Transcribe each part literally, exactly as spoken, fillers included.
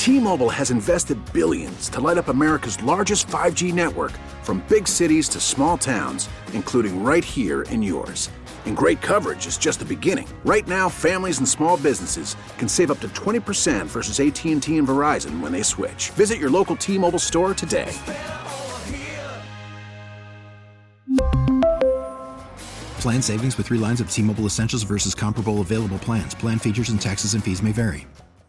T-Mobile has invested billions to light up America's largest five G network, from big cities to small towns, including right here in yours. And great coverage is just the beginning. Right now, families and small businesses can save up to twenty percent versus A T and T and Verizon when they switch. Visit your local T-Mobile store today. Plan savings with three lines of T-Mobile Essentials versus comparable available plans. Plan features and taxes and fees may vary.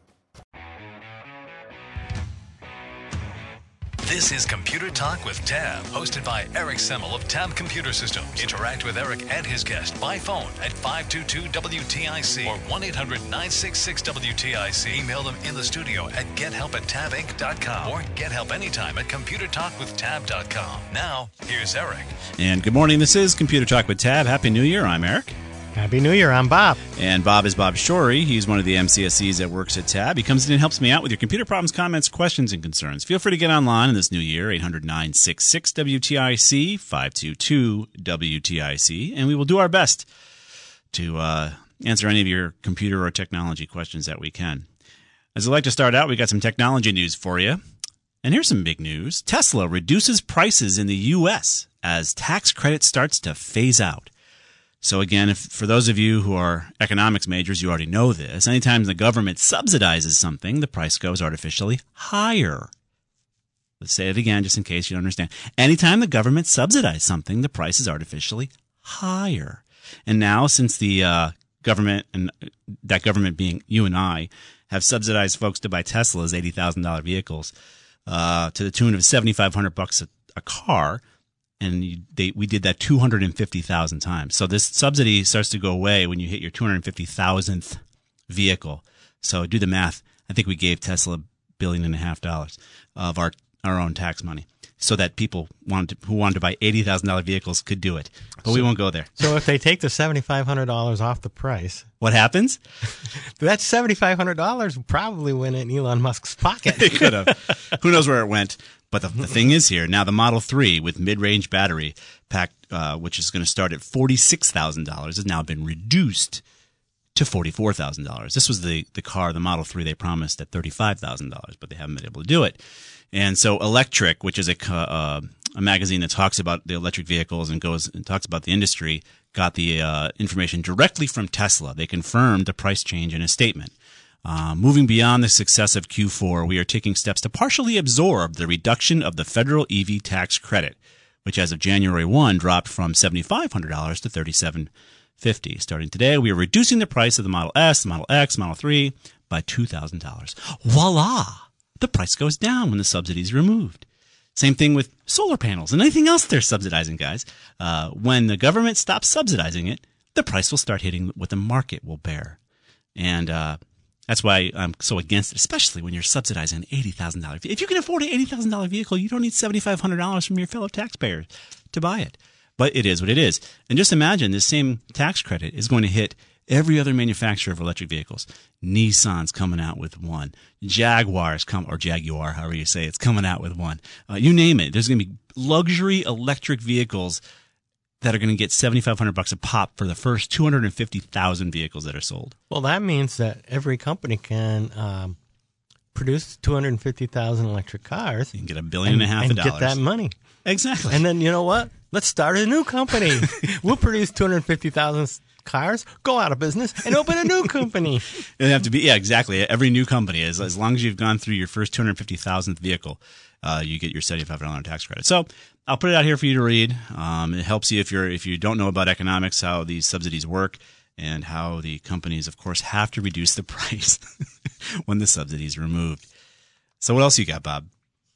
This is Computer Talk with Tab, hosted by Eric Semmel of Tab Computer Systems. Interact with Eric and his guest by phone at five two two W T I C or one eight hundred nine six six W T I C. Email them in the studio at gethelp at tab inc dot com or get help anytime at computer talk with tab dot com. Now, here's Eric. And good morning. This is Computer Talk with Tab. Happy New Year. I'm Eric. Happy New Year. I'm Bob. And Bob is Bob Shorey. He's one of the M C S Es that works at Tab. He comes in and helps me out with your computer problems, comments, questions, and concerns. Feel free to get online in this new year, eight hundred nine six six W T I C, five two two W T I C, and we will do our best to uh, answer any of your computer or technology questions that we can. As I'd like to start out, we got some technology news for you. And here's some big news. Tesla reduces prices in the U S as tax credit starts to phase out. So again, if, for those of you who are economics majors, you already know this. Anytime the government subsidizes something, the price goes artificially higher. Let's say it again, just in case you don't understand. Anytime the government subsidizes something, the price is artificially higher. And now, since the uh, government, and that government being you and I, have subsidized folks to buy Teslas, eighty thousand dollars vehicles, uh, to the tune of seventy-five hundred bucks a, a car, and you, they, we did that two hundred fifty thousand times. So this subsidy starts to go away when you hit your two hundred fifty thousandth vehicle. So do the math. I think we gave Tesla a billion and a half dollars of our, our own tax money so that people wanted to, who wanted to buy eighty thousand dollars vehicles could do it. But so, we won't go there. So if they take the seventy-five hundred dollars off the price, what happens? That seventy-five hundred dollars probably went in Elon Musk's pocket. It could have. Who knows where it went? But the, the thing is here, now the Model three with mid-range battery pack, uh, which is going to start at forty-six thousand dollars, has now been reduced to forty-four thousand dollars. This was the, the car, the Model three, they promised at thirty-five thousand dollars, but they haven't been able to do it. And so Electric, which is a, uh, a magazine that talks about the electric vehicles and goes and talks about the industry, got the uh, information directly from Tesla. They confirmed the price change in a statement. Uh, moving beyond the success of Q four, we are taking steps to partially absorb the reduction of the federal E V tax credit, which as of January first dropped from seven thousand five hundred dollars to three thousand seven hundred fifty dollars. Starting today, we are reducing the price of the Model S, the Model X, Model three by two thousand dollars. Voila! The price goes down when the subsidy is removed. Same thing with solar panels and anything else they're subsidizing, guys. Uh, when the government stops subsidizing it, the price will start hitting what the market will bear. And uh, that's why I'm so against it, especially when you're subsidizing an eighty thousand dollars vehicle. If you can afford an eighty thousand dollars vehicle, you don't need seven thousand five hundred dollars from your fellow taxpayers to buy it. But it is what it is. And just imagine this same tax credit is going to hit every other manufacturer of electric vehicles. Nissan's coming out with one. Jaguar's come, or Jaguar, however you say it, it's coming out with one. Uh, you name it. There's going to be luxury electric vehicles that are going to get seventy-five hundred bucks a pop for the first two hundred fifty thousand vehicles that are sold. Well, that means that every company can um, produce two hundred fifty thousand electric cars. You can get a billion and, and a half and of dollars. Get that money. Exactly. And then, you know what? Let's start a new company. We'll produce two hundred fifty thousand cars, go out of business, and open a new company. It'd have to be, yeah, exactly. Every new company, as, as long as you've gone through your first two hundred fifty thousandth vehicle, uh, you get your seventy-five hundred dollars tax credit. So I'll put it out here for you to read. Um, it helps you if you're if you don't know about economics, how these subsidies work, and how the companies, of course, have to reduce the price when the subsidy is removed. So what else you got, Bob?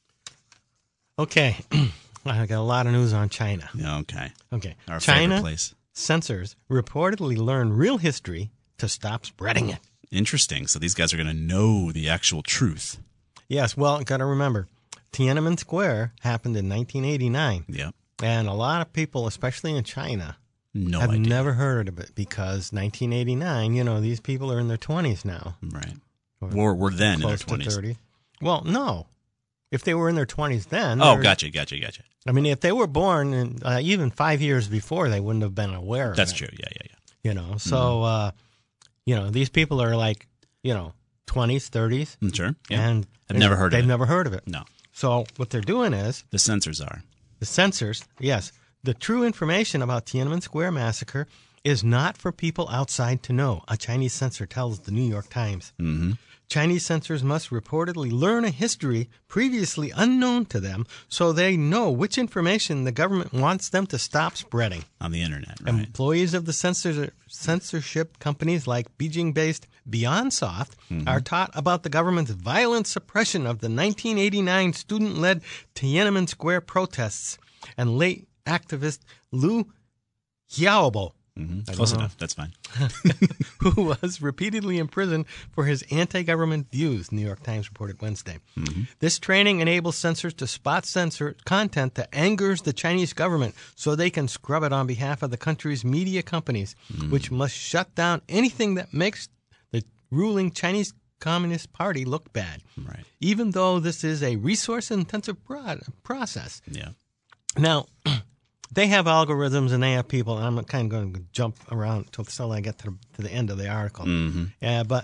Okay. I got a lot of news on China. Okay. Okay. Our China favorite place. Sensors reportedly learn real history to stop spreading it. Interesting. So these guys are going to know the actual truth. Yes. Well, got to remember, Tiananmen Square happened in nineteen eighty-nine. Yep. And a lot of people, especially in China, no have idea. never heard of it because nineteen eighty-nine, you know, these people are in their twenties now. Right. Or were then in their close twenties. to thirty. Well, no. If they were in their twenties then. Oh, gotcha, gotcha, gotcha. I mean, if they were born in, uh, even five years before, they wouldn't have been aware of That's it. true. Yeah, yeah, yeah. You know, so, mm-hmm. uh, you know, these people are like, you know, twenties, thirties. Mm, sure. Yeah. And I've never heard of they've it. never heard of it. No. So what they're doing is The censors are. the censors, yes, the true information about Tiananmen Square massacre is not for people outside to know, a Chinese censor tells the New York Times. Mm-hmm. Chinese censors must reportedly learn a history previously unknown to them so they know which information the government wants them to stop spreading. On the internet, right? Employees of the censor- censorship companies like Beijing-based BeyondSoft Mm-hmm. are taught about the government's violent suppression of the nineteen eighty-nine student-led Tiananmen Square protests and late activist Liu Xiaobo, Mm-hmm. Close enough. That's fine. who was repeatedly imprisoned for his anti-government views, New York Times reported Wednesday. Mm-hmm. This training enables censors to spot censor content that angers the Chinese government so they can scrub it on behalf of the country's media companies, Mm-hmm. which must shut down anything that makes the ruling Chinese Communist Party look bad, Right. even though this is a resource-intensive pro- process. Yeah. Now, they have algorithms and they have people, and I'm kind of going to jump around until I get to the, to the end of the article. Mm-hmm. Yeah, but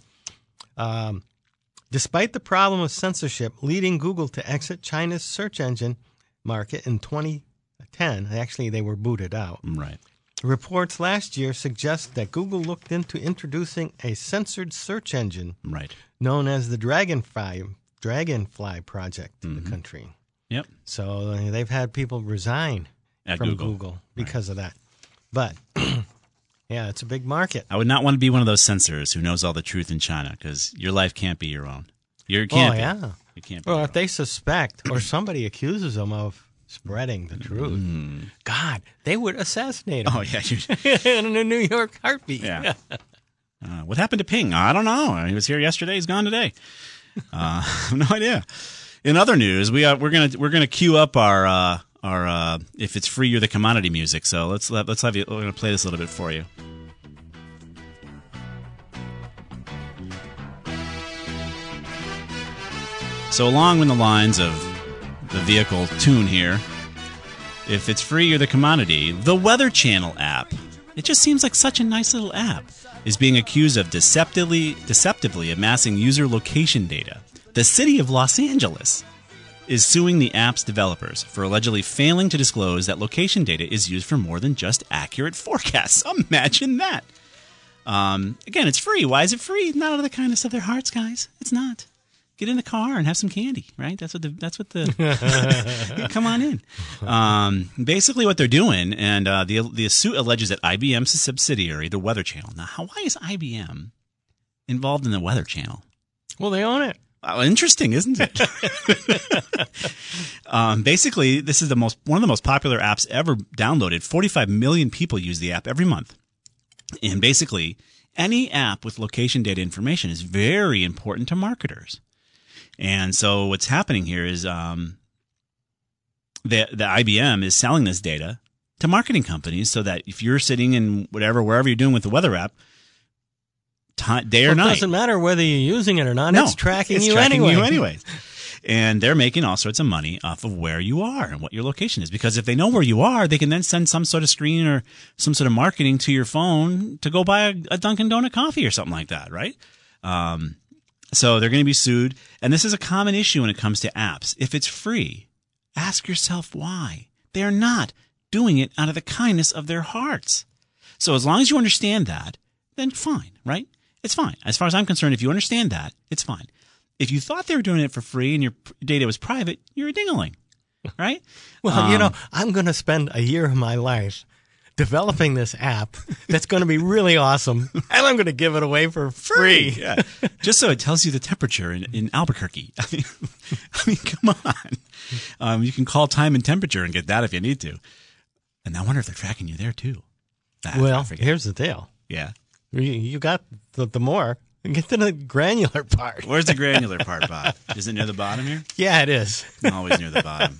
um, despite the problem of censorship leading Google to exit China's search engine market in twenty ten, actually they were booted out. Right. Reports last year suggest that Google looked into introducing a censored search engine Right. known as the Dragonfly Dragonfly Project in Mm-hmm. the country. Yep. So uh, they've had people resign At from Google. Google, because of that. But yeah, it's a big market. I would not want to be one of those censors who knows all the truth in China because your life can't be your own. You can't oh be. yeah. You can't be. Well, your if they suspect or somebody accuses them of spreading the truth, God, they would assassinate own. them Oh, yeah. You, in a New York heartbeat. yeah. Uh, what happened to Ping? I don't know. He was here yesterday. He's gone today. Uh, I have no idea. In other news, we are, we're gonna we're gonna queue up our uh, our uh, if it's free, you're the commodity music. So let's let, let's have you. We're gonna play this a little bit for you. So along with the lines of the vehicle tune here, if it's free, you're the commodity. The Weather Channel app, it just seems like such a nice little app, is being accused of deceptively deceptively amassing user location data. The city of Los Angeles is suing the app's developers for allegedly failing to disclose that location data is used for more than just accurate forecasts. Imagine that. Um, again, it's free. Why is it free? Not out of the kindness of their hearts, guys. It's not. Get in the car and have some candy, right? That's what the. That's what the. Come on in. Um, basically, what they're doing, and uh, the the suit alleges that I B M's subsidiary, the Weather Channel. Now, how, why is I B M involved in the Weather Channel? Well, they own it. Oh, interesting, isn't it? um, basically, this is the most one of the most popular apps ever downloaded. forty-five million people use the app every month. And basically, any app with location data information is very important to marketers. And so what's happening here is um, the, the I B M is selling this data to marketing companies so that if you're sitting in whatever, wherever you're doing with the weather app, t- day or Well, it night. doesn't matter whether you're using it or not. No, it's tracking it's you tracking anyway. you anyways. And they're making all sorts of money off of where you are and what your location is. Because if they know where you are, they can then send some sort of screen or some sort of marketing to your phone to go buy a, a Dunkin' Donut coffee or something like that, right? Um, so they're going to be sued. And this is a common issue when it comes to apps. If it's free, ask yourself why. They are not doing it out of the kindness of their hearts. So as long as you understand that, then fine, right? It's fine. As far as I'm concerned, if you understand that, it's fine. If you thought they were doing it for free and your data was private, you're a dingling, right? Well, Um, you know, I'm going to spend a year of my life developing this app that's going to be really awesome, and I'm going to give it away for free. Yeah. Just so it tells you the temperature in, in Albuquerque. I mean, I mean, come on. Um, you can call time and temperature and get that if you need to. And I wonder if they're tracking you there too. Ah, I Well, forget. here's the deal. Yeah. You, you got the, the more. Get to the granular part. Where's the granular part, Bob? Is it near the bottom here? Yeah, it is. Always near the bottom.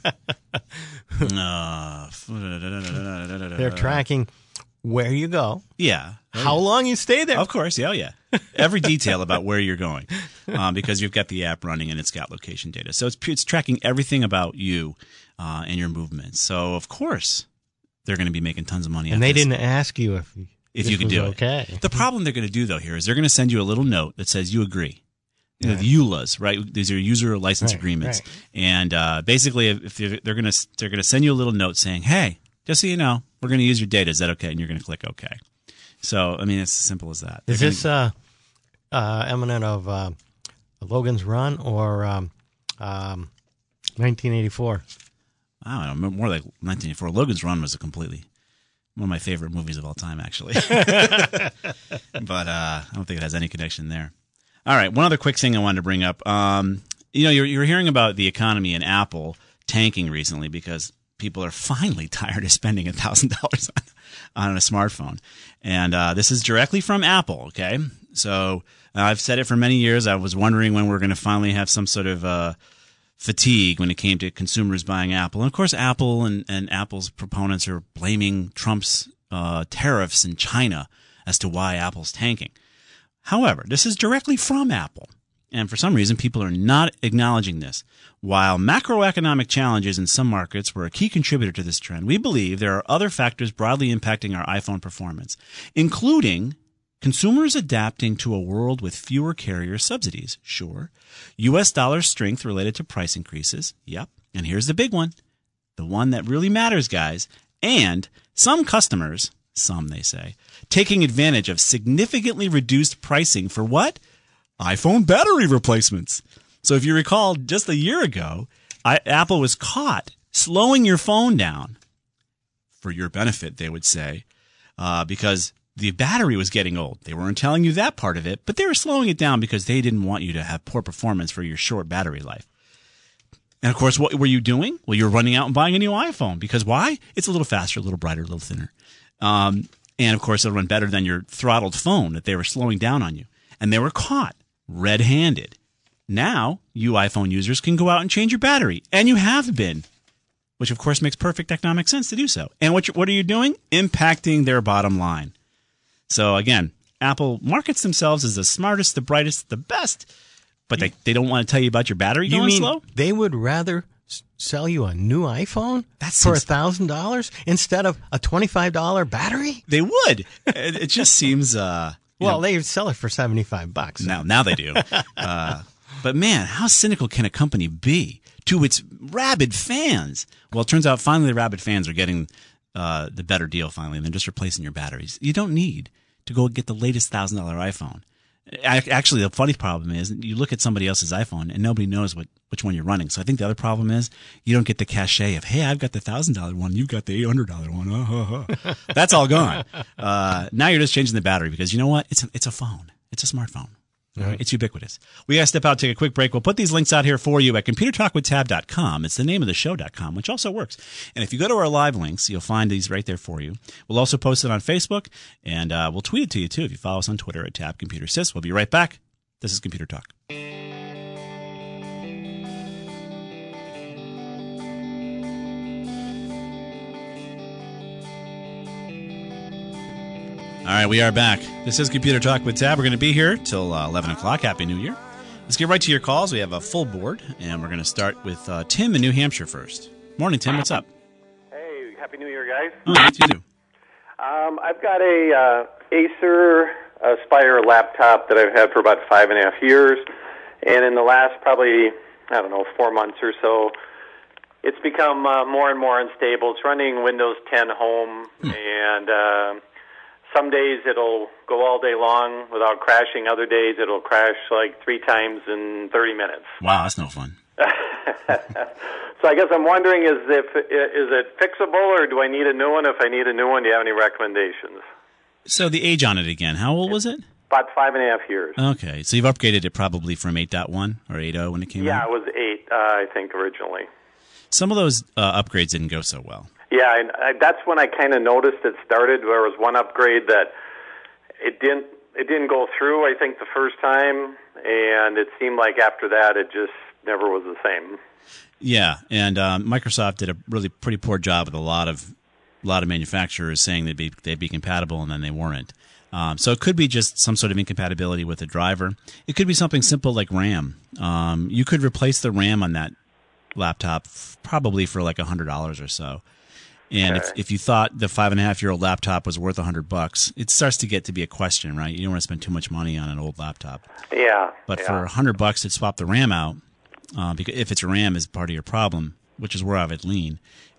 Uh, They're tracking where you go, Yeah. how long you stay there. Of course, yeah, yeah. Every detail about where you're going, um, because you've got the app running and it's got location data. So it's it's tracking everything about you uh, and your movements. So of course, they're going to be making tons of money. And off they this. didn't ask you if if this you could was do okay. it. The problem they're going to do though here is they're going to send you a little note that says you agree. You know, the U L As, right? These are user license Right, agreements, right. and uh, basically, if they're, they're gonna they're gonna send you a little note saying, "Hey, just so you know, we're gonna use your data. Is that okay?" And you're gonna click OK. So, I mean, it's as simple as that. Is They're this uh, uh, eminent of uh, Logan's Run or um, um, nineteen eighty-four? Gonna, I don't know, more like nineteen eighty-four. Logan's Run was a completely one of my favorite movies of all time, actually. But uh, I don't think it has any connection there. All right, one other quick thing I wanted to bring up. Um, you know, you're, you're hearing about the economy and Apple tanking recently because people are finally tired of spending one thousand dollars on, on a smartphone. And uh, this is directly from Apple, okay? So uh, I've said it for many years. I was wondering when we're going to finally have some sort of uh, fatigue when it came to consumers buying Apple. And, of course, Apple and, and Apple's proponents are blaming Trump's uh, tariffs in China as to why Apple's tanking. However, this is directly from Apple, and for some reason, people are not acknowledging this. While macroeconomic challenges in some markets were a key contributor to this trend, we believe there are other factors broadly impacting our iPhone performance, including consumers adapting to a world with fewer carrier subsidies, sure, U S dollar strength related to price increases, yep, and here's the big one, the one that really matters, guys, and some customers, some they say, taking advantage of significantly reduced pricing for what? iPhone battery replacements. So if you recall, just a year ago, I, Apple was caught slowing your phone down for your benefit, they would say, uh, because the battery was getting old. They weren't telling you that part of it, but they were slowing it down because they didn't want you to have poor performance for your short battery life. And, of course, what were you doing? Well, you were running out and buying a new iPhone because why? It's a little faster, a little brighter, a little thinner. Um, and, of course, it'll run better than your throttled phone that they were slowing down on you. And they were caught red-handed. Now, you iPhone users can go out and change your battery. And you have been, which, of course, makes perfect economic sense to do so. And what, you, what are you doing? Impacting their bottom line. So, again, Apple markets themselves as the smartest, the brightest, the best, but they, they don't want to tell you about your battery You going mean slow? they would rather s- sell you a new iPhone That for seems- one thousand dollars instead of a twenty-five dollars battery? They would. It, it just seems... Uh, you Well, know, they sell it for seventy-five bucks. now, now they do. Uh, but, man, how cynical can a company be to its rabid fans? Well, it turns out finally the rabid fans are getting uh, the better deal finally, and they're just replacing your batteries. You don't need to go get the latest one thousand dollars iPhone. Actually, the funny problem is you look at somebody else's iPhone and nobody knows what, which one you're running. So I think the other problem is you don't get the cachet of, hey, I've got the one thousand dollars one, you've got the eight hundred dollars one. Uh, uh, uh. That's all gone. Uh, now you're just changing the battery because you know what? It's a, it's a phone. It's a smartphone. Right. It's ubiquitous. We got to step out, take a quick break. We'll put these links out here for you at computer talk with tab dot com. It's the name of the show dot com, which also works. And if you go to our live links, you'll find these right there for you. We'll also post it on Facebook, and uh, we'll tweet it to you, too, if you follow us on Twitter at Tab Computer Sys. We'll be right back. This is Computer Talk. All right, we are back. This is Computer Talk with Tab. We're going to be here till uh, eleven o'clock. Happy New Year. Let's get right to your calls. We have a full board, and we're going to start with uh, Tim in New Hampshire first. Morning, Tim. What's up? Hey, Happy New Year, guys. Oh, what do you do? Um, I've got a uh, Acer Aspire laptop that I've had for about five and a half years, and in the last probably, I don't know, four months or so, it's become uh, more and more unstable. It's running Windows ten Home, hmm. and uh, some days it'll go all day long without crashing. Other days it'll crash like three times in thirty minutes. Wow, that's no fun. So I guess I'm wondering, is if is it fixable, or do I need a new one? If I need a new one, do you have any recommendations? So the age on it again, how old was it? About five and a half years. Okay, so you've upgraded it probably from eight point one or eight point oh when it came yeah, out? Yeah, it was eight, uh, I think, originally. Some of those uh, upgrades didn't go so well. Yeah, and I, that's when I kind of noticed it started. There was one upgrade that it didn't it didn't go through, I think, the first time, and it seemed like after that it just never was the same. Yeah, and um, Microsoft did a really pretty poor job with a lot of a lot of manufacturers saying they'd be they'd be compatible, and then they weren't. Um, so it could be just some sort of incompatibility with the driver. It could be something simple like RAM. Um, you could replace the RAM on that laptop f- probably for like one hundred dollars or so. And Okay. if, if you thought the five and a half year old laptop was worth a hundred bucks, it starts to get to be a question, right? You don't want to spend too much money on an old laptop. Yeah. But yeah. for a hundred bucks to swap the RAM out, uh, because if it's RAM is part of your problem, which is where I would lean.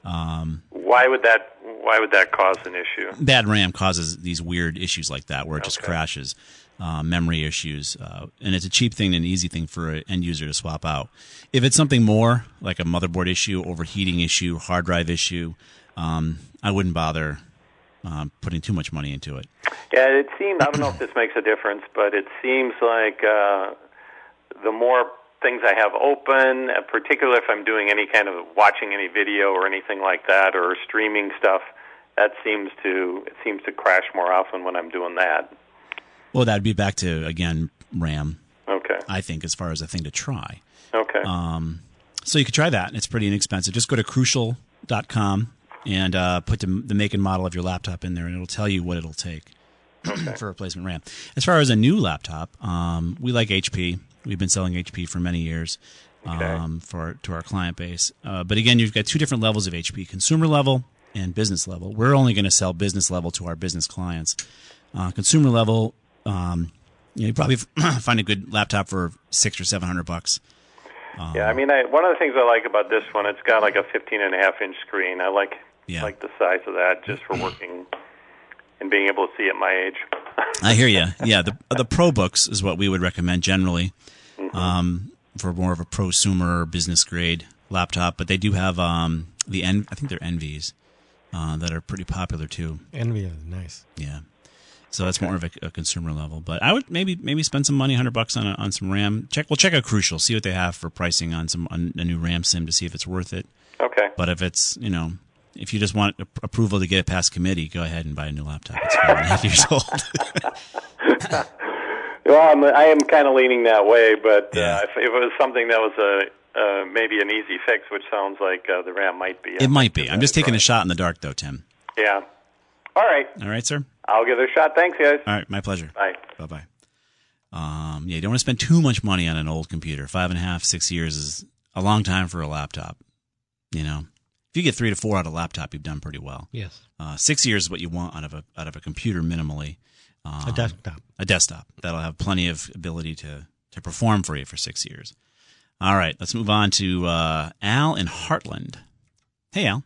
Um, Why would that? Why would that cause an issue? bad RAM causes these weird issues like that, where it just Okay. crashes, uh, memory issues, uh, and it's a cheap thing and an easy thing for an end user to swap out. If it's something more like a motherboard issue, overheating issue, hard drive issue, um, I wouldn't bother um, putting too much money into it. Yeah, it seems. I don't know if this makes a difference, but it seems like uh, the more things I have open, uh, particularly if I'm doing any kind of watching any video or anything like that, or streaming stuff, that seems to it seems to crash more often when I'm doing that. Well, that'd be back to, again, RAM, Okay. I think, as far as a thing to try. Okay. Um, so you could try that. It's pretty inexpensive. Just go to crucial dot com and uh, put the, the make and model of your laptop in there, and it'll tell you what it'll take for replacement RAM. As far as a new laptop, um, we like H P. We've been selling H P for many years um, Okay. for to our client base. Uh, but again, you've got two different levels of H P: consumer level and business level. We're only going to sell business level to our business clients. Uh, consumer level, um, you know, you probably find a good laptop for six or seven hundred bucks. yeah, I mean, I, one of the things I like about this one, it's got like a fifteen and a half inch screen. I like Yeah. like the size of that just for working and being able to see at my age. I hear you. Yeah, the the ProBooks is what we would recommend generally um, for more of a prosumer business grade laptop. But they do have um, the N. I think they're Envies uh, that are pretty popular too. Envy is nice. Yeah, so that's more of a, a consumer level. But I would maybe maybe spend some money, hundred bucks on a, on some RAM. Check. We'll check out Crucial, see what they have for pricing on some on a new RAM sim to see if it's worth it. Okay. But if it's you know. If you just want a- approval to get it past committee, go ahead and buy a new laptop. It's five and a half years old. Well, I'm, I am kind of leaning that way, but Yeah. uh, if, if it was something that was a uh, maybe an easy fix, which sounds like uh, the RAM might be. It might be. I'm just taking a shot in the dark, though, Tim. Yeah. All right. All right, sir? I'll give it a shot. Thanks, guys. All right, my pleasure. Bye. Bye-bye. Um, yeah, you don't want to spend too much money on an old computer. Five and a half, six years is a long time for a laptop. You know, if you get three to four out of a laptop, you've done pretty well. Yes. Uh, six years is what you want out of a out of a computer minimally. Um, A desktop. A desktop. That'll have plenty of ability to, to perform for you for six years. All right, let's move on to uh, Al in Heartland. Hey, Al.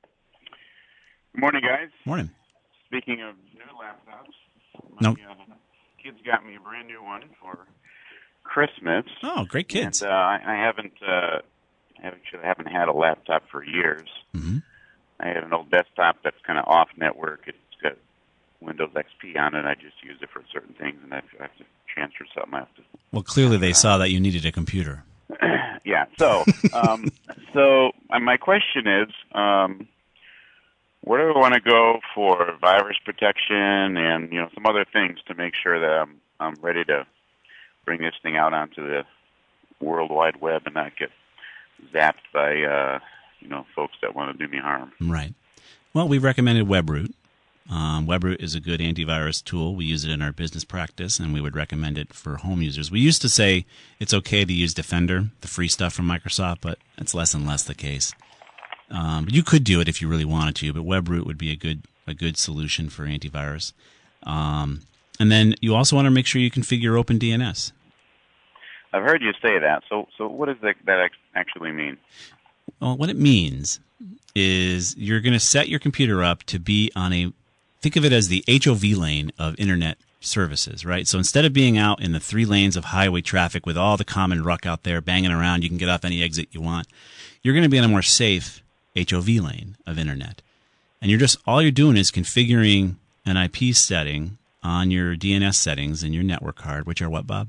Morning, guys. Morning. Speaking of new laptops, my Nope. uh, kids got me a brand new one for Christmas. Oh, great kids. And uh, I, I haven't, uh, I actually haven't had a laptop for years. Mhm. I had an old desktop that's kind of off network. It's got Windows X P on it. I just use it for certain things, and if I have to transfer something, I have to. Well, clearly they saw that you needed a computer. Yeah. So, um, so uh, my question is, um, where do I want to go for virus protection and you know some other things to make sure that I'm I'm ready to bring this thing out onto the World Wide Web and not get zapped by uh, you know folks that want to do me harm. Right. Well, we recommended WebRoot. Um, WebRoot is a good antivirus tool. We use it in our business practice, and we would recommend it for home users. We used to say it's okay to use Defender, the free stuff from Microsoft, but that's less and less the case. Um, but you could do it if you really wanted to, but WebRoot would be a good a good solution for antivirus. Um, and then you also want to make sure you configure OpenDNS. I've heard you say that. So, so what does that, that actually mean? Well, what it means is you're going to set your computer up to be on a, think of it as the H O V lane of internet services, right? So instead of being out in the three lanes of highway traffic with all the common ruck out there banging around, you can get off any exit you want. You're going to be on a more safe H O V lane of internet. And you're just, all you're doing is configuring an I P setting on your D N S settings in your network card, which are what, Bob?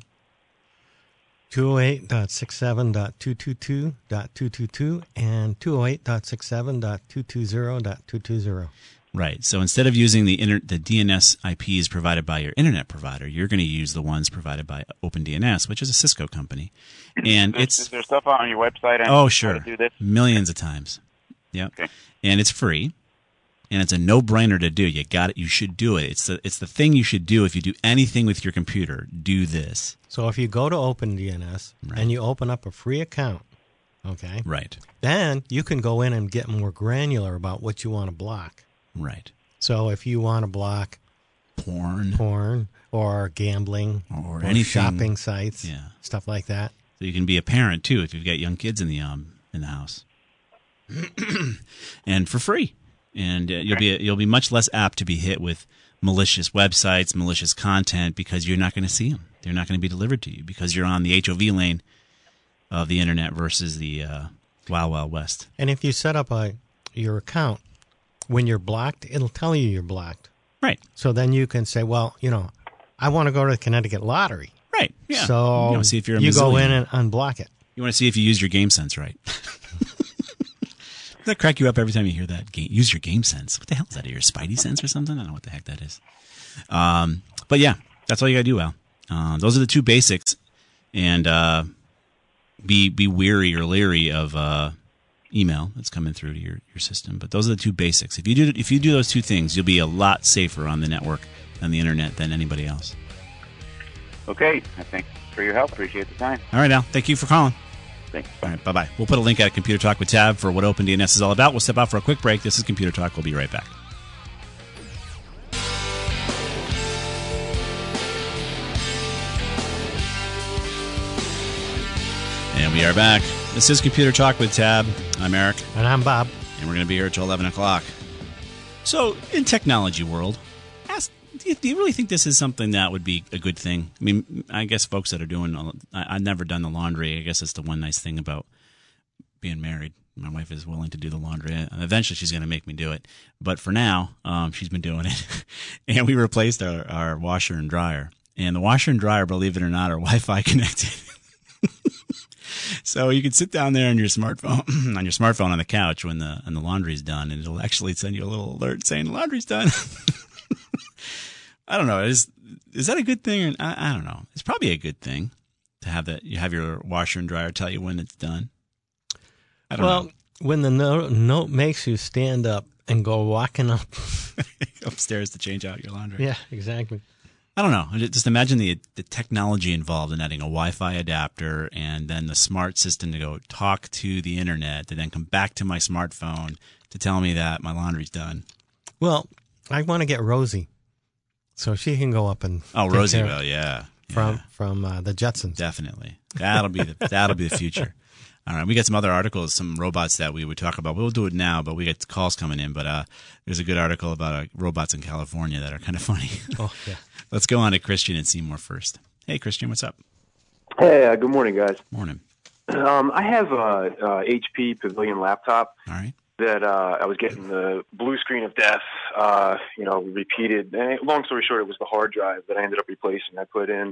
two oh eight dot sixty-seven dot two twenty-two dot two twenty-two and two oh eight dot sixty-seven dot two twenty dot two twenty. Right. So instead of using the inter- the D N S I Ps provided by your internet provider, you're going to use the ones provided by OpenDNS, which is a Cisco company. And Is, it's is there stuff on your website? on oh how sure, to do this? millions of times. Yep. Okay. And it's free, and it's a no-brainer to do. You got it. You should do it. It's the it's the thing you should do if you do anything with your computer. Do this. So if you go to OpenDNS Right. and you open up a free account Okay. Right. Then you can go in and get more granular about what you want to block. Right. So if you want to block Porn. porn or gambling Or or anything. shopping sites, Yeah. stuff like that. So you can be a parent too if you've got young kids in the um in the house, and for free. And uh, you'll be you'll be much less apt to be hit with malicious websites, malicious content, because you're not going to see them. They're not going to be delivered to you because you're on the H O V lane of the internet versus the uh, Wild Wild West. And if you set up a your account, when you're blocked, it'll tell you you're blocked. Right. So then you can say, well, you know, I want to go to the Connecticut Lottery. Right. Yeah. So you know, see if you're a you go Mazillion. in and unblock it. You want to see if you use your game sense right. Does that crack you up every time you hear that? Game, use your game sense. What the hell is that? Your Spidey sense or something? I don't know what the heck that is. Um, but yeah, that's all you got to do, Al. Uh, those are the two basics. And uh, be be weary or leery of uh, email that's coming through to your, your system. But those are the two basics. If you do if you do those two things, you'll be a lot safer on the network and the internet than anybody else. Okay. I thank you for your help. Appreciate the time. All right, Al. Thank you for calling. Thanks. All right, bye-bye. We'll put a link at Computer Talk with Tab for what Open D N S is all about. We'll step out for a quick break. This is Computer Talk. We'll be right back. And we are back. This is Computer Talk with Tab. I'm Eric. And I'm Bob. And we're going to be here until eleven o'clock. So, in technology world, ask, do you, do you really think this is something that would be a good thing? I mean, I guess folks that are doing, I, I've never done the laundry. I guess that's the one nice thing about being married. My wife is willing to do the laundry. And eventually, she's going to make me do it. But for now, um, she's been doing it. And we replaced our, our washer and dryer. And the washer and dryer, believe it or not, are Wi-Fi connected. So you can sit down there on your smartphone, on your smartphone on the couch when the and the laundry's done, and it'll actually send you a little alert saying the laundry's done. I don't know. Is is that a good thing? Or, I, I don't know. It's probably a good thing to have that. You have your washer and dryer tell you when it's done. I don't well, know. when the note, note makes you stand up and go walking up upstairs to change out your laundry. Yeah, exactly. I don't know. Just imagine the the technology involved in adding a Wi-Fi adapter and then the smart system to go talk to the internet to then come back to my smartphone to tell me that my laundry's done. Well, I want to get Rosie so she can go up and oh, take Rosie care will, yeah, from yeah. from uh, the Jetsons. Definitely, that'll be the that'll be the future. All right, we got some other articles, some robots that we would talk about. We'll do it now, but we got calls coming in. But uh, there's a good article about uh, robots in California that are kind of funny. Oh, yeah. Let's go on to Christian and Seymour first. Hey, Christian, what's up? Hey, uh, good morning, guys. Morning. Um, I have a, a H P Pavilion laptop All right. that uh, I was getting the blue screen of death, uh, you know, repeated. And long story short, it was the hard drive that I ended up replacing. I put in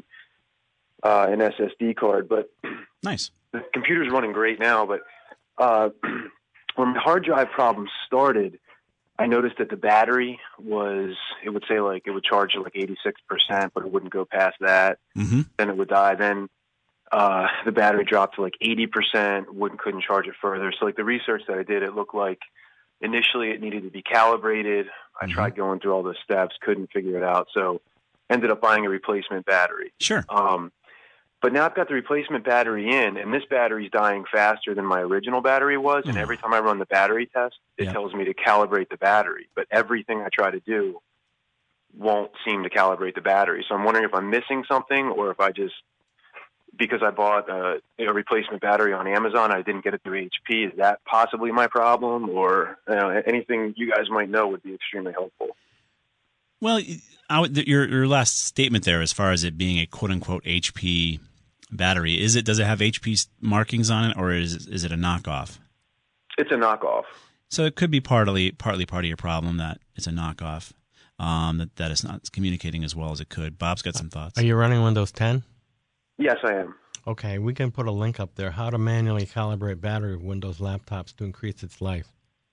uh, an S S D card, but nice. The computer's running great now. But uh, when the hard drive problem started, I noticed that the battery was, it would say like, it would charge at like eighty-six percent, but it wouldn't go past that. Mm-hmm. Then it would die. Then uh, the battery dropped to like eighty percent, wouldn't, couldn't charge it further. So like the research that I did, it looked like initially it needed to be calibrated. I mm-hmm. tried going through all the steps, couldn't figure it out. So ended up buying a replacement battery. Sure. Um, but now I've got the replacement battery in, and this battery's dying faster than my original battery was. And Oh. every time I run the battery test, it Yeah. tells me to calibrate the battery. But everything I try to do won't seem to calibrate the battery. So I'm wondering if I'm missing something, or if I just, because I bought a, a replacement battery on Amazon, I didn't get it through H P. Is that possibly my problem? Or you know, anything you guys might know would be extremely helpful. Well, I would, your your last statement there, as far as it being a quote unquote H P battery, is it? Does it have H P markings on it, or is is it a knockoff? It's a knockoff. So it could be partly partly part of your problem that it's a knockoff, um, that that it's not communicating as well as it could. Bob's got some thoughts. Are you running Windows ten? Yes, I am. Okay, we can put a link up there. How to manually calibrate battery of Windows laptops to increase its life.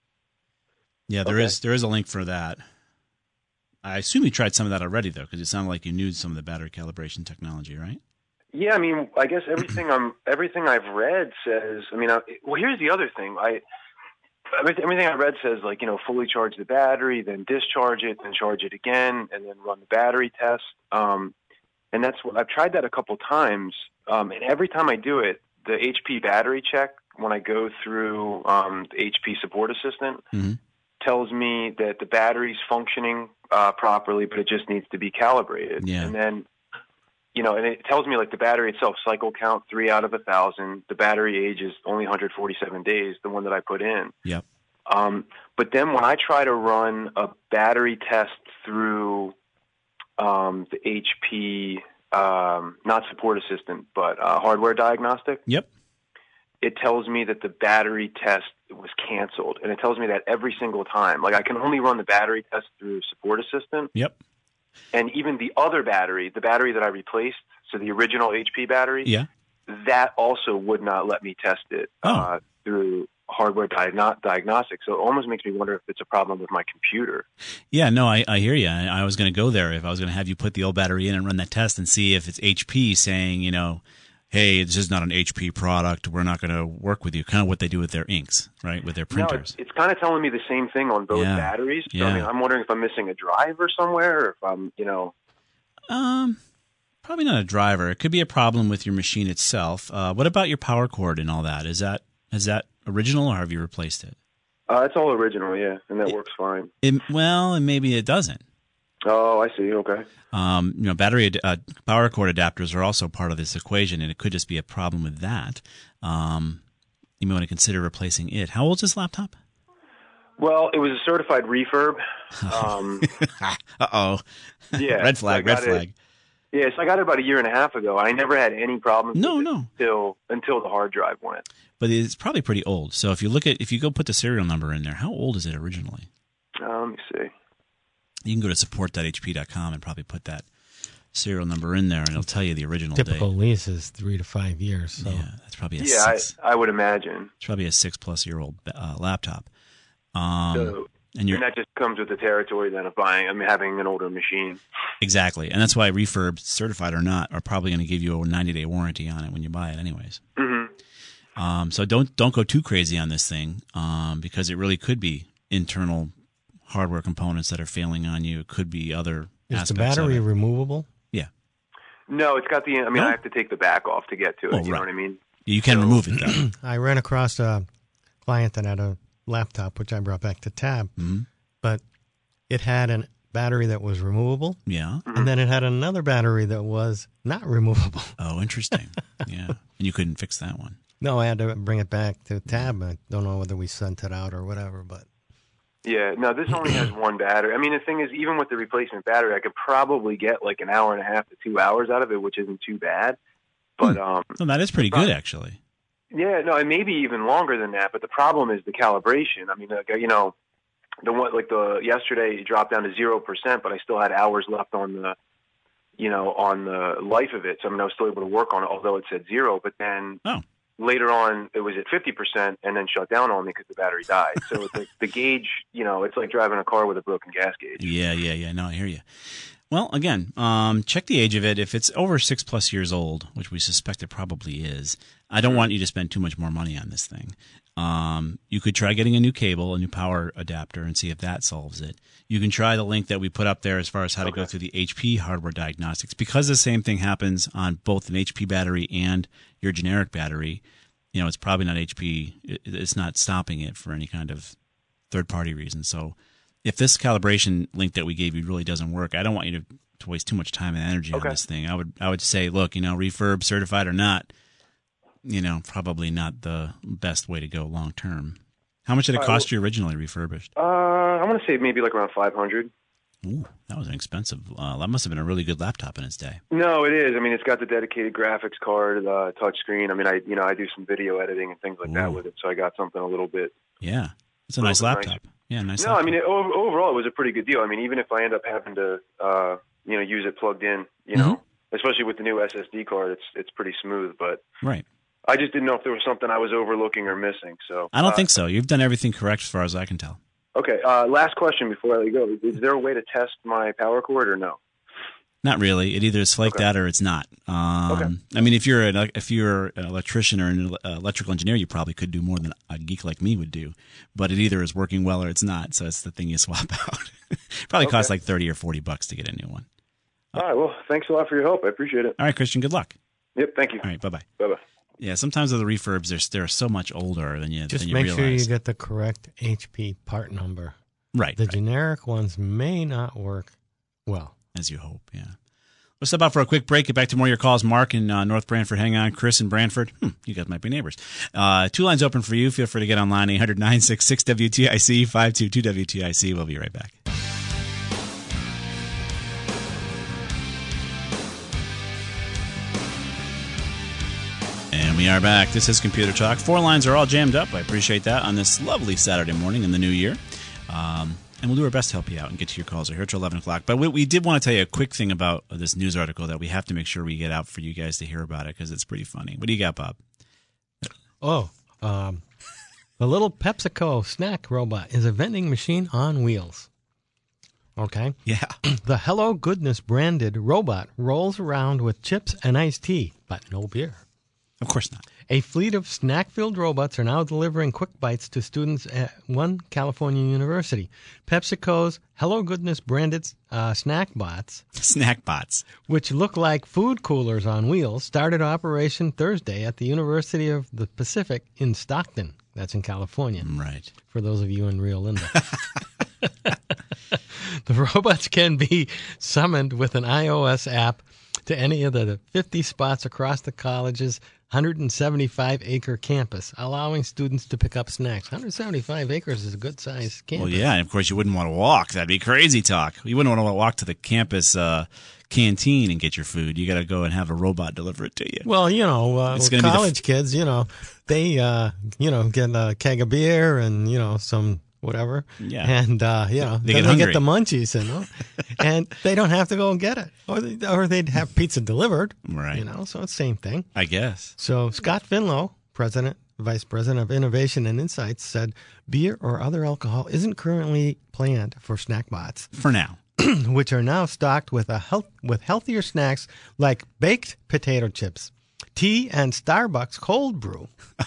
Yeah, there Okay. is there is a link for that. I assume you tried some of that already, though, because it sounded like you knew some of the battery calibration technology, right? Yeah, I mean, I guess everything I'm everything I've read says. I mean, I, well, here's the other thing. I everything everything I read says, like, you know, fully charge the battery, then discharge it, then charge it again, and then run the battery test. Um, and that's what I've tried that a couple times. Um, and every time I do it, the H P battery check when I go through um, the H P Support Assistant, Mhm. tells me that the battery's functioning uh, properly, but it just needs to be calibrated. Yeah. And then, you know, and it tells me like the battery itself, cycle count three out of a thousand. The battery age is only one hundred forty-seven days, the one that I put in. Yep. Um, but then when I try to run a battery test through um, the H P, um, not Support Assistant, but uh, Hardware Diagnostic, Yep. it tells me that the battery test was canceled. And it tells me that every single time. Like I can only run the battery test through Support Assistant. Yep. And even the other battery, the battery that I replaced, so the original H P battery, Yeah. that also would not let me test it uh, through Hardware diagno- Diagnostic. So it almost makes me wonder if it's a problem with my computer. Yeah, no, I, I hear you. I, I was going to go there if I was going to have you put the old battery in and run that test and see if it's H P saying, you know, hey, this is not an H P product. We're not going to work with you. Kind of what they do with their inks, right? With their No, printers. it's, it's kind of telling me the same thing on both Yeah. batteries. So Yeah. I mean, I'm wondering if I'm missing a driver somewhere, or if I'm, you know. Um, probably not a driver. It could be a problem with your machine itself. Uh, what about your power cord and all that? Is that is that original or have you replaced it? Uh, it's all original, yeah, and that works fine. It, well, and maybe it doesn't. Oh, I see. Okay. Um, you know, battery ad- uh, power cord adapters are also part of this equation, and it could just be a problem with that. Um, you may want to consider replacing it. How old is this laptop? Well, it was a certified refurb. Um, uh oh. Yeah. Red flag. so I Red got flag. It, yeah, so I got it about a year and a half ago. I never had any problems. No, with it no. Until until the hard drive went. But it's probably pretty old. So if you look at if you go put the serial number in there, how old is it originally? Uh, let me see. You can go to support dot H P dot com and probably put that serial number in there, and it'll tell you the original Typical date. lease is three to five years. So. Yeah, that's probably a Yeah, I, six. I would imagine. It's probably a six-plus-year-old uh, laptop. Um, So, and you're and that just comes with the territory then of buying. I mean, having an older machine. exactly, and that's why refurb, certified or not, are probably going to give you a ninety-day warranty on it when you buy it, anyways. Mm-hmm. Um, so don't don't go too crazy on this thing um, because it really could be internal hardware components that are failing on you. It could be other Is the aspects battery of it. removable? Yeah, No, it's got the. I mean, No? I have to take the back off to get to it. Oh, you know right. what I mean? you can So- remove it though. I ran across a client that had a laptop, which I brought back to Tab, Mhm. but it had a battery that was removable, Yeah. and then it had another battery that was not removable. Oh, interesting. Yeah, and you couldn't fix that one. No, I had to bring it back to Tab. I don't know whether we sent it out or whatever, but Yeah. No, this only has one battery. I mean, the thing is, even with the replacement battery, I could probably get like an hour and a half to two hours out of it, which isn't too bad. But um, Well, that is pretty good, actually. yeah, no, and maybe even longer than that. But the problem is the calibration. I mean, like, you know, the one like the yesterday it dropped down to zero percent, but I still had hours left on the, you know, on the life of it. So I mean, I was still able to work on it, although it said zero. But then Oh. later on, it was at fifty percent, and then shut down on me because the battery died. So it's like the gauge, you know, it's like driving a car with a broken gas gauge. Yeah, yeah, yeah. No, I hear you. Well, again, um, check the age of it. If it's over six plus years old, which we suspect it probably is, I don't want you to spend too much more money on this thing. Um, you could try getting a new cable, a new power adapter, and see if that solves it. You can try the link that we put up there as far as how to go through the H P hardware diagnostics. Because the same thing happens on both an H P battery and your generic battery, you know, it's probably not H P. It, it's not stopping it for any kind of third-party reason. So if this calibration link that we gave you really doesn't work, I don't want you to, to waste too much time and energy Okay. on this thing. I would I would say, look, you know, refurb certified or not, you know, probably not the best way to go long term. How much did it Uh, cost you originally refurbished? Uh, I want to say maybe like around five hundred. Ooh, that was an expensive. Uh, that must have been a really good laptop in its day. No, it is. I mean, it's got the dedicated graphics card, uh, touch screen. I mean, I you know I do some video editing and things like that Ooh. with it, so I got something a little bit. Yeah, it's a Well, nice it was nice. laptop. Yeah, nice. No, I laptop. mean, it, o- overall, it was a pretty good deal. I mean, even if I end up having to, uh, you know, use it plugged in, you know, Mm-hmm. especially with the new S S D card, it's it's pretty smooth. But right. I just didn't know if there was something I was overlooking or missing. So I don't uh, think so. You've done everything correct as far as I can tell. Okay. Uh, last question before I let you go: is there a way to test my power cord or no? Not really. It either is flaked Okay. out or it's not. Um, Okay. I mean, if you're an if you're an electrician or an el- electrical engineer, you probably could do more than a geek like me would do. But it either is working well or it's not. So it's the thing you swap out. Probably costs Okay. like thirty or forty bucks to get a new one. All right. Well, thanks a lot for your help. I appreciate it. All right, Christian. Good luck. Yep. Thank you. All right. Bye bye. Bye bye. Yeah, sometimes with the refurbs, they're, they're so much older than you, Just than you make realize. sure you get the correct H P part number. Right. The right. generic ones may not work well. As you hope, yeah. We'll step out for a quick break. Get back to more of your calls. Mark in uh, North Branford, hang on. Chris in Branford. Hmm, you guys might be neighbors. Uh, two lines open for you. Feel free to get online. eight hundred nine six six W T I C, five two two W T I C. We'll be right back. And we are back. This is Computer Talk. Four lines are all jammed up. I appreciate that on this lovely Saturday morning in the new year. Um, and we'll do our best to help you out and get to your calls. We're here till eleven o'clock. But we, we did want to tell you a quick thing about this news article that we have to make sure we get out for you guys to hear about it because it's pretty funny. What do you got, Bob? Oh, um, the little PepsiCo snack robot is a vending machine on wheels. Okay? Yeah. The Hello Goodness branded robot rolls around with chips and iced tea, but no beer. Of course not. A fleet of snack-filled robots are now delivering quick bites to students at one California university. PepsiCo's Hello Goodness branded uh, snack bots, Snack bots. which look like food coolers on wheels, started operation Thursday at the University of the Pacific in Stockton. That's in California. Right. For those of you in Rio Linda. The robots can be summoned with an iOS app to any of the fifty spots across the college's one hundred seventy-five acre campus, allowing students to pick up snacks. one hundred seventy-five acres is a good-sized campus. Well, yeah, and of course you wouldn't want to walk. That'd be crazy talk. You wouldn't want to walk to the campus uh, canteen and get your food. You got to go and have a robot deliver it to you. Well, you know, uh, It's gonna be the college f- kids, you know, they, uh, you know, get a keg of beer and, you know, some whatever. Yeah. And, uh, you know, They then get they get hungry. the munchies, you know, and they don't have to go and get it. Or, they, or they'd have pizza delivered. Right. You know, so it's the same thing. I guess. So Scott Finlow, president, vice president of innovation and insights, said beer or other alcohol isn't currently planned for snack bots, For now. which are now stocked with a health with healthier snacks like baked potato chips, tea, and Starbucks cold brew.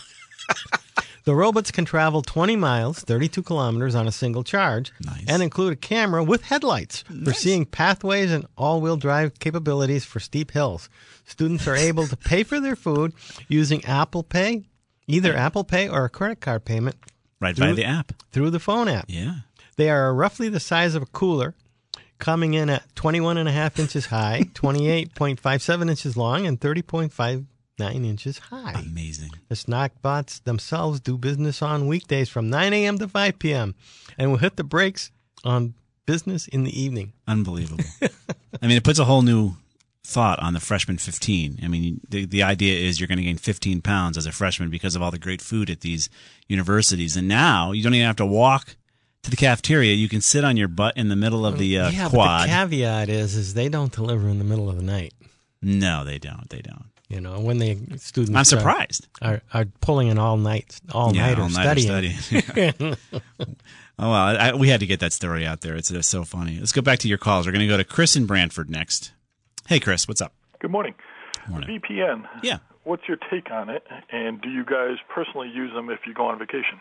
The robots can travel twenty miles, thirty-two kilometers on a single charge, Nice. and include a camera with headlights for seeing pathways and all-wheel drive capabilities for steep hills. Students are able to pay for their food using Apple Pay, either Apple Pay or a credit card payment Right Through- by the app. through the phone app. Yeah. They are roughly the size of a cooler, coming in at twenty-one and a half inches high, twenty-eight point five seven inches long, and thirty point five nine inches high. Amazing. The snack bots themselves do business on weekdays from nine a.m. to five p.m. and will hit the brakes on business in the evening. Unbelievable. I mean, it puts a whole new thought on the freshman fifteen. I mean, the, the idea is you're going to gain fifteen pounds as a freshman because of all the great food at these universities. And now you don't even have to walk to the cafeteria. You can sit on your butt in the middle of the uh, yeah, quad. but the caveat is, is they don't deliver in the middle of the night. No, they don't. They don't. You know, when the students I'm are- surprised. Are, are pulling an all night, all nighter all-nighter studying. studying. Oh, well, I, we had to get that story out there. It's uh, so funny. Let's go back to your calls. We're going to go to Chris in Brantford next. Hey, Chris, what's up? Good morning. Morning. V P N. Yeah. What's your take on it? And do you guys personally use them if you go on vacation?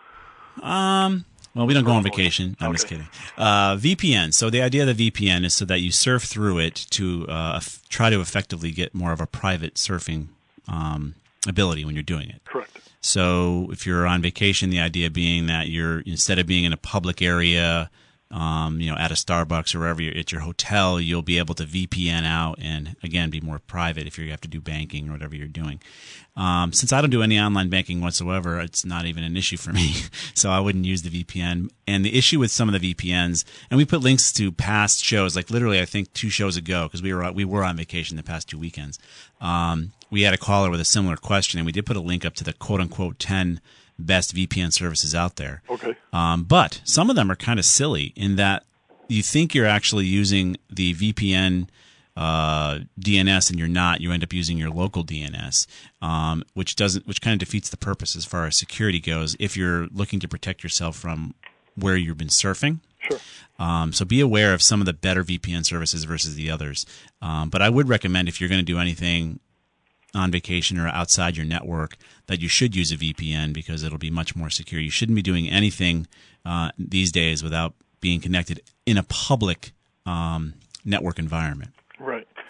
Um. Well, we don't go on vacation. I'm just Okay. kidding. Uh, V P N. So the idea of the V P N is so that you surf through it to uh, f- try to effectively get more of a private surfing um, ability when you're doing it. Correct. So if you're on vacation, the idea being that you're instead of being in a public area, um, you know, at a Starbucks or wherever you're at your hotel, you'll be able to V P N out and again be more private if you have to do banking or whatever you're doing. Um, since I don't do any online banking whatsoever, it's not even an issue for me. So I wouldn't use the V P N. And the issue with some of the V P Ns, and we put links to past shows, like literally I think two shows ago, because we were we were on vacation the past two weekends. Um, we had a caller with a similar question, and we did put a link up to the quote unquote ten best V P N services out there. Okay. Um, but some of them are kind of silly in that you think you're actually using the V P N uh, D N S and you're not. You end up using your local D N S, um, which doesn't, which kind of defeats the purpose as far as security goes. If you're looking to protect yourself from where you've been surfing. Sure. Um, so be aware of some of the better V P N services versus the others. Um, but I would recommend if you're going to do anything on vacation or outside your network that you should use a V P N because it'll be much more secure. You shouldn't be doing anything uh, these days without being connected in a public um, network environment. Right.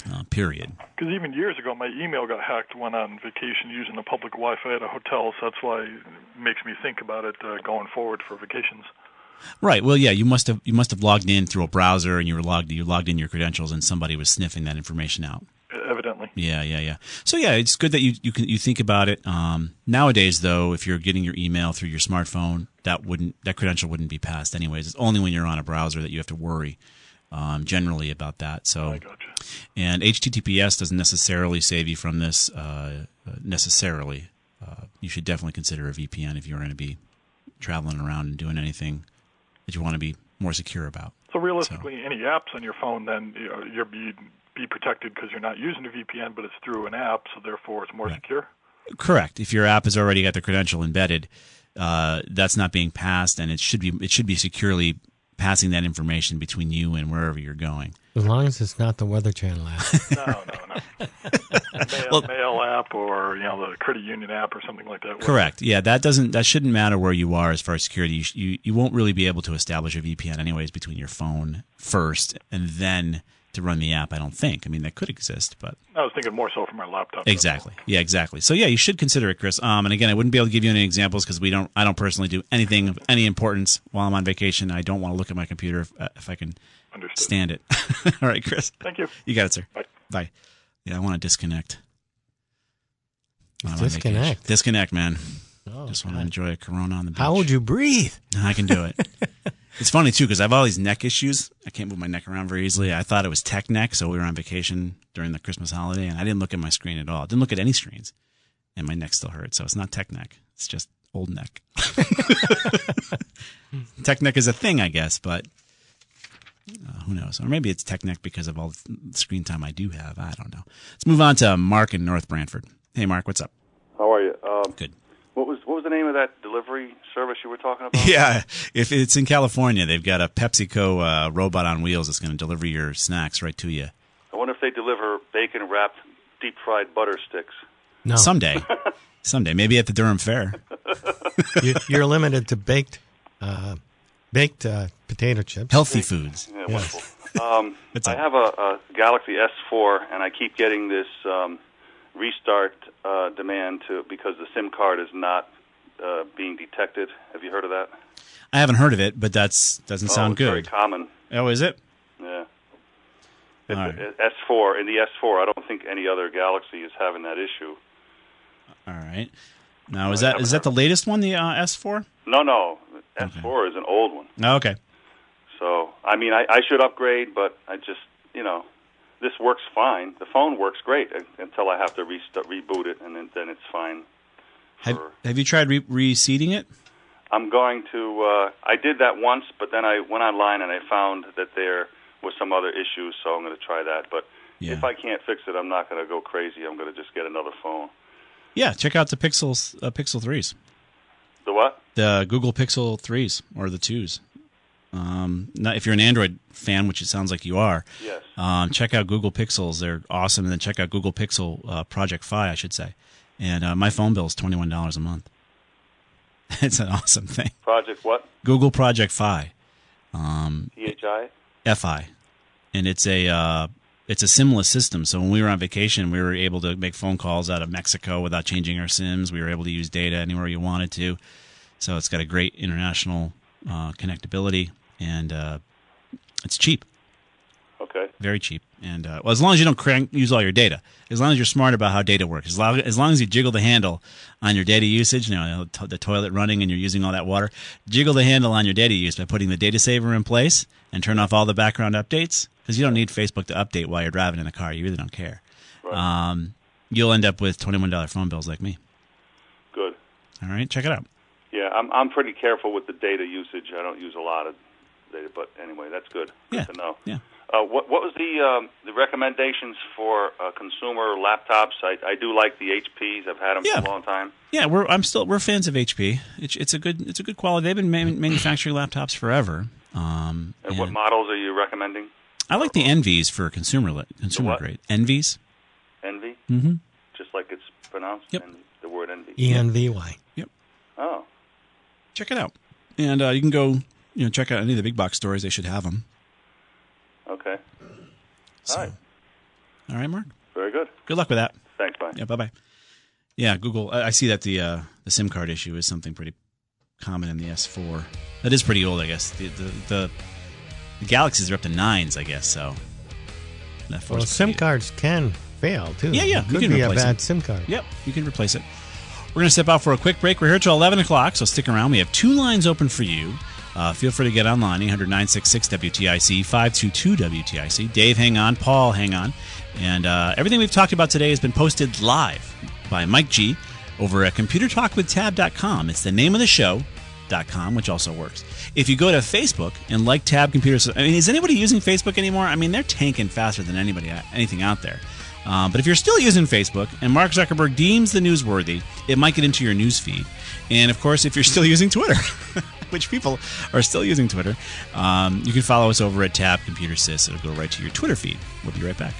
Uh, period. Because even years ago, my email got hacked when on vacation using the public Wi-Fi at a hotel, so that's why it makes me think about it uh, going forward for vacations. Right. Well, yeah, you must have you must have logged in through a browser, and you were logged you logged in your credentials, and somebody was sniffing that information out. Evidently. Yeah, yeah, yeah. So yeah, it's good that you you can you think about it. Um, nowadays, though, if you're getting your email through your smartphone, that wouldn't that credential wouldn't be passed anyways. It's only when you're on a browser that you have to worry um, generally about that. So, I gotcha. And H T T P S doesn't necessarily save you from this uh, necessarily. Uh, you should definitely consider a V P N if you're going to be traveling around and doing anything that you want to be more secure about. So realistically, so. Any apps on your phone, then you know, you're be be protected because you're not using a V P N, but it's through an app, so therefore it's more right. secure? Correct. If your app has already got the credential embedded, uh, that's not being passed, and it should be it should be securely passing that information between you and wherever you're going. As long as it's not the Weather Channel app. no, no, no. Mail, well, mail app or you know the Credit Union app or something like that. Correct. Yeah, that doesn't that shouldn't matter where you are as far as security. You you, you won't really be able to establish a V P N anyways between your phone first and then to run the app. I don't think. I mean, that could exist, but I was thinking more so from my laptop. Exactly. Yeah, exactly. So yeah, you should consider it, Chris. Um, and again, I wouldn't be able to give you any examples because we don't. I don't personally do anything of any importance while I'm on vacation. I don't want to look at my computer if, uh, if I can Understood. stand it. All right, Chris. Thank you. You got it, sir. Bye. Bye. Yeah, I want to disconnect. Disconnect. Disconnect, man. Oh, Just want God. to enjoy a Corona on the beach. How would you breathe? I can do it. It's funny, too, because I have all these neck issues. I can't move my neck around very easily. I thought it was tech neck, so we were on vacation during the Christmas holiday, and I didn't look at my screen at all. I didn't look at any screens, and my neck still hurts. So it's not tech neck. It's just old neck. Tech neck is a thing, I guess, but uh, who knows? Or maybe it's tech neck because of all the screen time I do have. I don't know. Let's move on to Mark in North Branford. Hey, Mark, what's up? How are you? Um, Good. What was what was the name of that delivery service you were talking about? Yeah, if it's in California, they've got a PepsiCo uh, robot on wheels that's going to deliver your snacks right to you. I wonder if they deliver bacon-wrapped, deep-fried butter sticks. No. Someday. Someday. Maybe at the Durham Fair. you, you're limited to baked uh, baked uh, potato chips. Healthy foods. Yeah, Yes. wonderful. Um, What's I up? have a, a Galaxy S four, and I keep getting this um, restart uh, demand to because the SIM card is not uh, being detected. Have you heard of that? I haven't heard of it, but that's doesn't oh, sound it's very good. common. Oh, is it? Yeah. It's All right. a- S four. In the S four, I don't think any other Galaxy is having that issue. All right. Now, is I that haven't is that heard the latest one, the uh, S four? No, no. S four is an old one. Oh, okay. So, I mean, I, I should upgrade, but I just, you know, this works fine. The phone works great un- until I have to restart, reboot it, and then, then it's fine. Have, For, have you tried re- reseating it? I'm going to, uh, I did that once, but then I went online and I found that there was some other issues, so I'm going to try that. But Yeah. if I can't fix it, I'm not going to go crazy. I'm going to just get another phone. Yeah, check out the Pixels, uh, Pixel threes. The what? The Google Pixel threes or the twos. Um, not, if you're an Android fan, which it sounds like you are, Yes. um, check out Google Pixels. They're awesome. And then check out Google Pixel uh, Project Fi, I should say. And uh, my phone bill is twenty-one dollars a month. It's an awesome thing. Project what? Google Project Fi. Um, P H I? F I. And it's a uh, it's a SIM-less system. So when we were on vacation, we were able to make phone calls out of Mexico without changing our SIMs. We were able to use data anywhere you wanted to. So it's got a great international uh, connectability, and uh, it's cheap. Okay. Very cheap. And uh, well, as long as you don't crank, use all your data, as long as you're smart about how data works, as long, as long as you jiggle the handle on your data usage, you know, to- the toilet running and you're using all that water, jiggle the handle on your data use by putting the data saver in place and turn off all the background updates, because you don't need Facebook to update while you're driving in the car. You really don't care. Right. Um, you'll end up with twenty-one dollars phone bills like me. Good. All right, check it out. Yeah, I'm I'm pretty careful with the data usage. I don't use a lot of data, but anyway, that's good. Good Yeah. to know. Yeah. Uh, what what was the um, the recommendations for uh, consumer laptops? I, I do like the H Ps. I've had them Yeah. for a long time. Yeah, we're I'm still we're fans of H P. It's it's a good it's a good quality. They've been man- manufacturing laptops forever. Um, And, what models are you recommending? I like the Envies for consumer li- consumer what? grade. Envies. Envy, Mm-hmm. just like it's pronounced. Yep. Envy, the word envy. E N V Y. Oh, Check it out, and uh, you can go you know check out any of the big box stores. They should have them. okay. So, All right. All right, Mark? Very good. Good luck with that. Thanks, bye. Yeah, bye-bye. Yeah, Google, I I see that the uh, the SIM card issue is something pretty common in the S four. That is pretty old, I guess. The the, the, the Galaxies are up to nines, I guess, so. That Well, SIM cards can fail, too. Yeah, yeah. It You could can be a replace bad them. SIM card. Yep, you can replace it. We're going to step out for a quick break. We're here till eleven o'clock, so stick around. We have two lines open for you. Uh, feel free to get online, eight hundred nine six six W T I C, five two two W T I C. Dave, hang on. Paul, hang on. And uh, everything we've talked about today has been posted live by Mike G over at computer talk with tab dot com. It's the name of the show. Dot com, which also works. If you go to Facebook and like Tab Computers, I mean, is anybody using Facebook anymore? I mean, they're tanking faster than anybody, anything out there. Um, but if you're still using Facebook and Mark Zuckerberg deems the newsworthy, it might get into your news feed. And of course, if you're still using Twitter, which people are still using Twitter, um, you can follow us over at Tab Computer Sys. It'll go right to your Twitter feed. We'll be right back.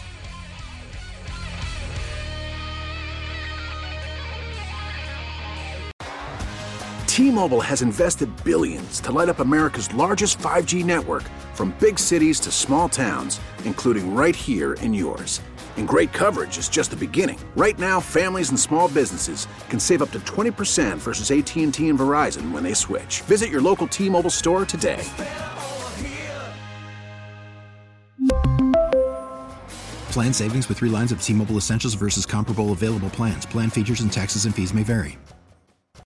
T-Mobile has invested billions to light up America's largest five G network, from big cities to small towns, including right here in yours. And great coverage is just the beginning. Right now, families and small businesses can save up to twenty percent versus A T and T and Verizon when they switch. Visit your local T-Mobile store today. Plan savings with three lines of T-Mobile Essentials versus comparable available plans. Plan features and taxes and fees may vary.